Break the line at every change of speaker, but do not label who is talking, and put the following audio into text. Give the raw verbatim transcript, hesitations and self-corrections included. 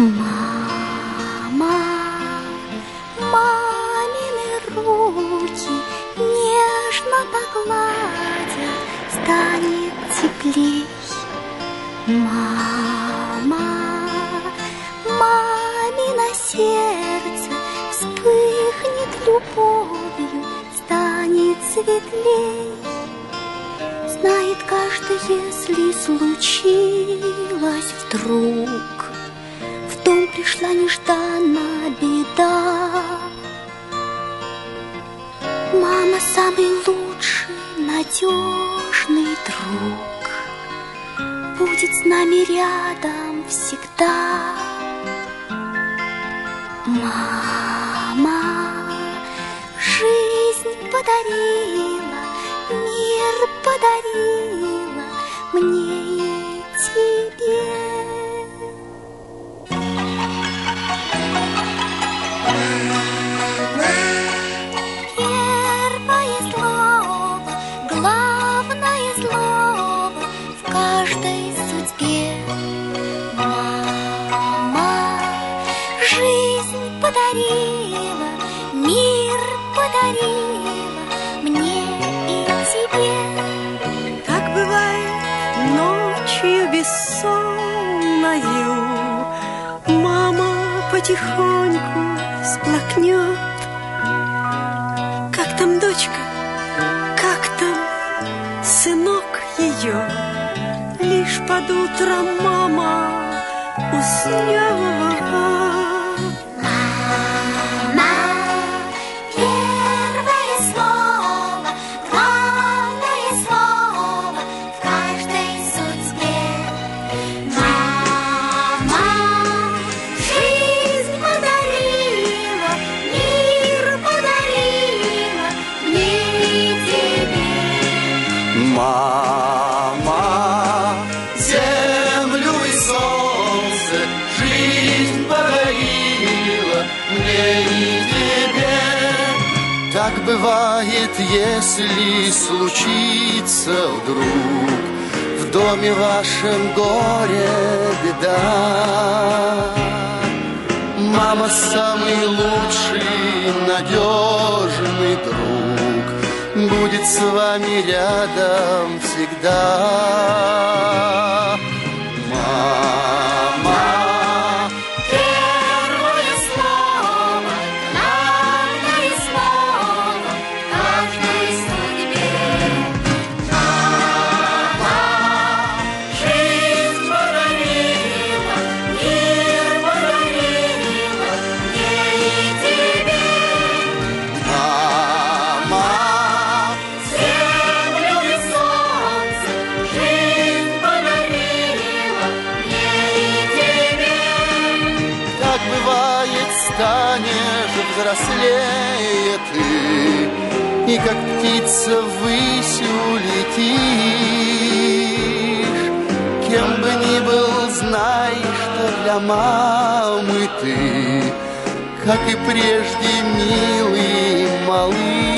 Мама, мамины руки нежно погладят, станет теплей. Мама, мамино сердце вспыхнет любовью, станет светлей. Знает каждый, если случилось вдруг, в дом пришла нежданно беда. Мама самый лучший, надежный друг, будет с нами рядом всегда. Мама жизнь подарила, мир подарила мне и тебе. Первое слово, главное слово в каждой судьбе. Мама жизнь подарила, мир подарила мне и тебе.
Так бывает ночью бессонною, мама потихоньку всплакнет. Как там дочка, как там сынок ее, лишь под утром мама уснет.
Мама, землю и солнце, жизнь подарила мне и тебе. Так бывает, если случится вдруг в доме вашем горе, беда. Мама самый лучший, надежный друг, будет с вами рядом всегда. Мама,
Первое слово, главное слово в каждой судьбе. Мама жизнь подарила, мир подарила мне и тебе.
мама,
Землю и солнце жизнь подарила мне и тебе.
так бывает, станешь взрослее ты, и как птица ввысь улетишь. Кем бы ни был, знай, что для мамы ты, как и прежде, милый малыш.